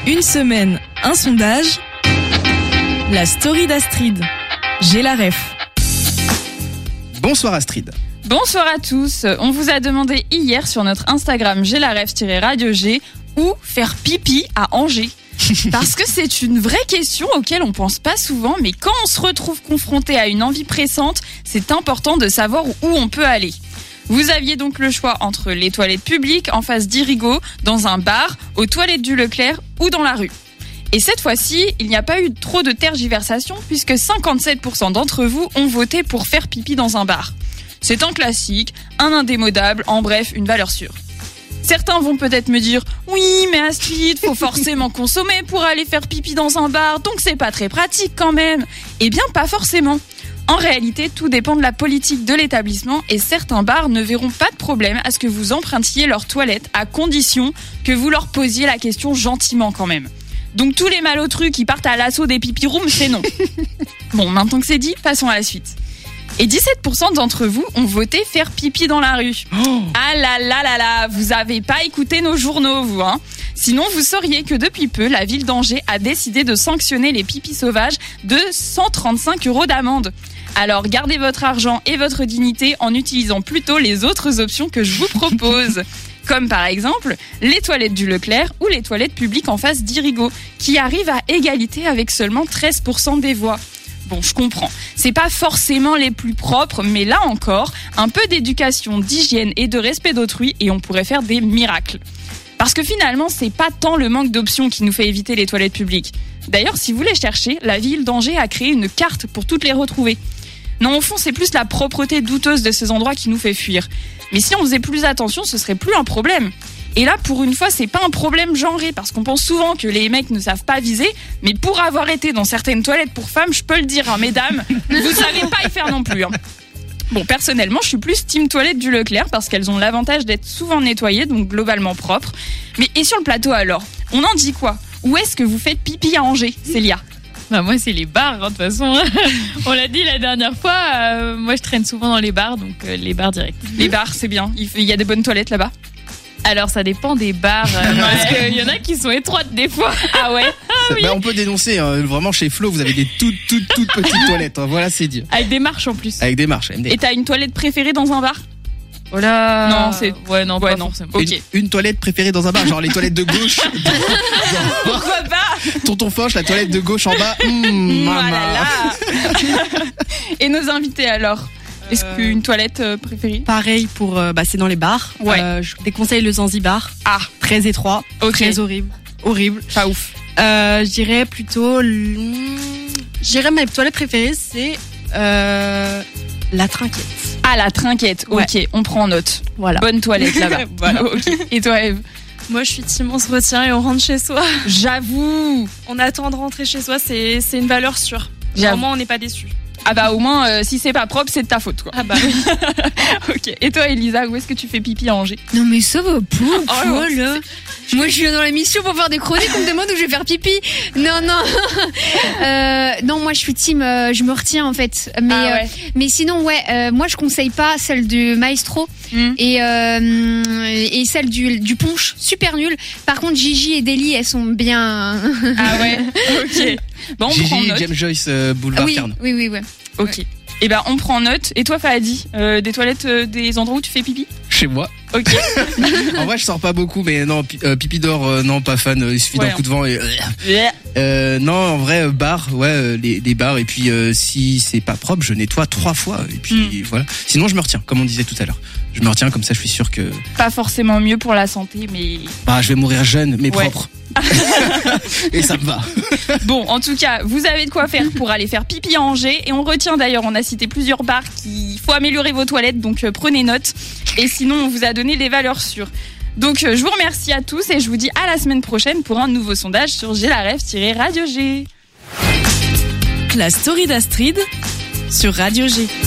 Une semaine, un sondage. La story d'Astrid. J'ai la ref. Bonsoir Astrid. Bonsoir à tous. On vous a demandé hier sur notre Instagram J'ai la ref-radio G où faire pipi à Angers. Parce que c'est une vraie question auquel on pense pas souvent, mais quand on se retrouve confronté à une envie pressante, c'est important de savoir où on peut aller. Vous aviez donc le choix entre les toilettes publiques en face d'Irigo, dans un bar, aux toilettes du Leclerc ou dans la rue. Et cette fois-ci, il n'y a pas eu trop de tergiversation puisque 57% d'entre vous ont voté pour faire pipi dans un bar. C'est un classique, un indémodable, en bref, une valeur sûre. Certains vont peut-être me dire « Oui, mais Astrid, faut forcément consommer pour aller faire pipi dans un bar, donc c'est pas très pratique quand même !» Eh bien, pas forcément. En réalité, tout dépend de la politique de l'établissement et certains bars ne verront pas de problème à ce que vous empruntiez leurs toilettes à condition que vous leur posiez la question gentiment quand même. Donc tous les malotrus qui partent à l'assaut des pipi rooms, c'est non. Bon, maintenant que c'est dit, passons à la suite. Et 17% d'entre vous ont voté faire pipi dans la rue. Oh. Ah là là là là, vous avez pas écouté nos journaux, vous, hein. Sinon, vous sauriez que depuis peu, la ville d'Angers a décidé de sanctionner les pipis sauvages de 135 € d'amende. Alors, gardez votre argent et votre dignité en utilisant plutôt les autres options que je vous propose. Comme par exemple, les toilettes du Leclerc ou les toilettes publiques en face d'Irigo, qui arrivent à égalité avec seulement 13% des voix. Bon, je comprends. C'est pas forcément les plus propres, mais là encore, un peu d'éducation, d'hygiène et de respect d'autrui et on pourrait faire des miracles. Parce que finalement, c'est pas tant le manque d'options qui nous fait éviter les toilettes publiques. D'ailleurs, si vous les cherchez, la ville d'Angers a créé une carte pour toutes les retrouver. Non, au fond, c'est plus la propreté douteuse de ces endroits qui nous fait fuir. Mais si on faisait plus attention, ce serait plus un problème. Et là, pour une fois, c'est pas un problème genré, parce qu'on pense souvent que les mecs ne savent pas viser, mais pour avoir été dans certaines toilettes pour femmes, je peux le dire, hein, mesdames, vous savez pas y faire non plus. Hein. Bon, personnellement, je suis plus team toilette du Leclerc, parce qu'elles ont l'avantage d'être souvent nettoyées, donc globalement propres. Mais et sur le plateau alors, on en dit quoi ? Où est-ce que vous faites pipi à Angers, Célia ? Bah moi c'est les bars, hein, de toute façon. On l'a dit la dernière fois, moi je traîne souvent dans les bars, donc les bars directs. Les bars, c'est bien. Il y a des bonnes toilettes là-bas ? Alors ça dépend des bars, parce qu'il y en a qui sont étroites des fois. Ah ouais. Oui. Bah, on peut dénoncer, hein, vraiment chez Flo, vous avez des toutes petites toilettes, hein, voilà c'est dit. Avec des marches en plus. Avec des marches. Et t'as une toilette préférée dans un bar ? Oh là. Non, c'est... Ouais, non, pas forcément. Okay. Une toilette préférée dans un bar, genre les toilettes de gauche. Pourquoi pas ? Tonton Foch, la toilette de gauche en bas. Voilà. Et nos invités alors ? Est-ce qu'une toilette préférée ? Pareil pour c'est dans les bars. Ouais. Je déconseille le Zanzibar. Ah, très étroit, très horrible. Pas ouf. Je dirais plutôt ma toilette préférée c'est la trinquette. Ah, la trinquette. OK, ouais. On prend note. Voilà. Bonne toilette là-bas. Voilà. OK. Et toi Eve ? Moi je suis team on se retient et on rentre chez soi. J'avoue. On attend de rentrer chez soi, c'est une valeur sûre. Vraiment on n'est pas déçus. Ah bah au moins si c'est pas propre c'est de ta faute quoi. Ah bah oui. OK. Et toi Elisa, où est-ce que tu fais pipi à Angers ? Non mais ça va pas. Oh, là. Moi je viens dans la mission pour faire des chroniques, on me demande où je vais faire pipi. Non. Non moi je suis team je me retiens en fait. Mais sinon moi je conseille pas celle du Maestro et celle du Punch, super nul. Par contre Gigi et Deli elles sont bien. Ah ouais. OK. Bon, Gigi et James Joyce boulevard Carnot. Oui. OK. Ouais. Et ben on prend note. Et toi Fahadi, des toilettes, des endroits où tu fais pipi ? Chez moi. OK. En vrai, je sors pas beaucoup, mais non, pipi d'or, non, pas fan. Il suffit d'un coup de vent et. Non, en vrai, bar, les bars. Et puis, si c'est pas propre, je nettoie 3 fois. Et puis voilà. Sinon, je me retiens, comme on disait tout à l'heure. Je me retiens, comme ça, je suis sûr que. Pas forcément mieux pour la santé, mais. Bah, je vais mourir jeune, mais propre. Et ça me va. Bon, en tout cas, vous avez de quoi faire pour aller faire pipi à Angers. Et on retient d'ailleurs, on a cité plusieurs bars qu'il faut améliorer vos toilettes, donc prenez note. Et sinon, on vous a donné les valeurs sûres. Donc, je vous remercie à tous et je vous dis à la semaine prochaine pour un nouveau sondage sur J'ai la ref-radio G. La story d'Astrid sur Radio G.